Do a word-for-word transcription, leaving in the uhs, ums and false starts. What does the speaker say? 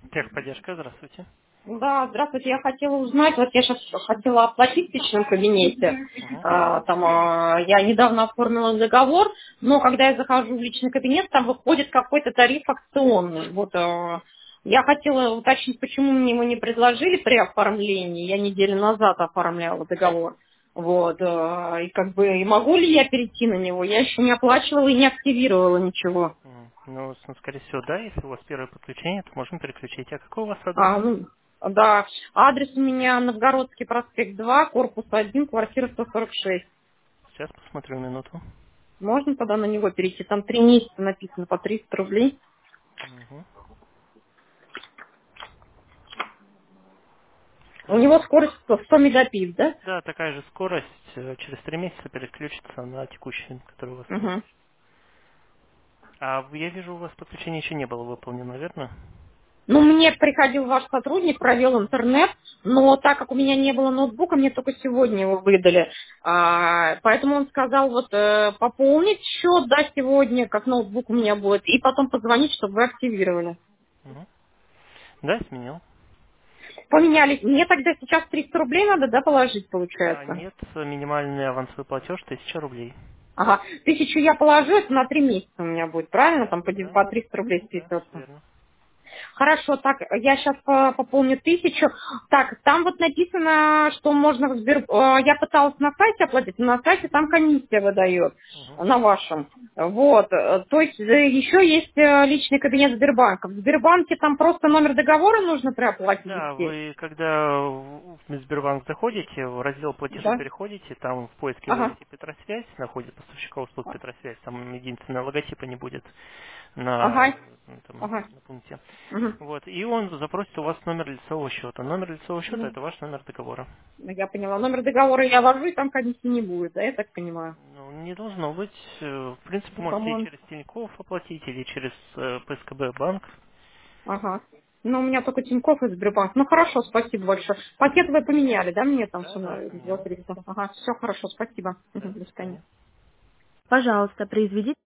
Техподдержка, здравствуйте. Да, здравствуйте. Я хотела узнать, вот я сейчас хотела оплатить в личном кабинете. Угу. А, там, а, я недавно оформила договор, но когда я захожу в личный кабинет, там выходит какой-то тариф акционный. Вот а, я хотела уточнить, почему мне его не предложили при оформлении. Я неделю назад оформляла договор. Вот, а, и как бы, и могу ли я перейти на него? Я еще не оплачивала и не активировала ничего. М, Ну, с- скорее всего, да, если у вас первое подключение, то можем переключить. А какой у вас адрес? А, ну, да, адрес у меня Новгородский проспект два, корпус один, квартира сто сорок шесть. Сейчас посмотрю минуту. Можно тогда на него перейти? Там три месяца написано по триста рублей. Угу. У него Так. скорость сто сто мегапит, да? Да, такая же скорость. э, Через три месяца переключится на текущий, который у вас есть. Угу. А в- я вижу, у вас подключение еще не было выполнено, верно? Ну, мне приходил ваш сотрудник, провел интернет, но так как у меня не было ноутбука, мне только сегодня его выдали. А, поэтому он сказал вот э, пополнить счет, да, сегодня, как ноутбук у меня будет, и потом позвонить, чтобы вы активировали. Угу. Да, сменил. Поменяли. Мне тогда сейчас триста рублей надо, да, положить, А, получается? нет, минимальный авансовый платеж тысяча рублей. Ага. Тысячу я положу, это на три месяца у меня будет, правильно? Там по ди- Да, по триста рублей да, все списываться. верно. Хорошо, так, я сейчас пополню тысячу. Так, там вот написано, что можно в Сбер... э, Я пыталась на сайте оплатить, но на сайте там комиссия выдает, Угу. на вашем. Вот, э, то есть э, еще есть э, личный кабинет Сбербанка. В Сбербанке там просто номер договора нужно при оплате Да, ввести. вы когда в в Сбербанк заходите, в раздел платежи Да? переходите, там в поиске Ага, вводите Петросвязь, находит поставщика услуг Петросвязь, там единственное логотипа не будет на, ага, м, там, ага. на пункте. Мгм. Вот, и он запросит у вас номер лицевого счета. Номер лицевого счета Ну, это ваш номер договора. ну, я поняла. Номер договора я ввожу, и там комиссии не будет, да, я так понимаю? Ну, не должно быть. э, В принципе, Ну, можете и по-моему, через Тинькофф оплатить, или через э, П С К Б банк. ага. Ну, у меня только Тинькофф и Сбербанк. Ну, хорошо, спасибо большое. Пакет вы поменяли, да, мне там все Да, да, на поменял. два триста? Ага, все хорошо, спасибо. Да, Мгм, до до свидания. свидания. Пожалуйста, произведите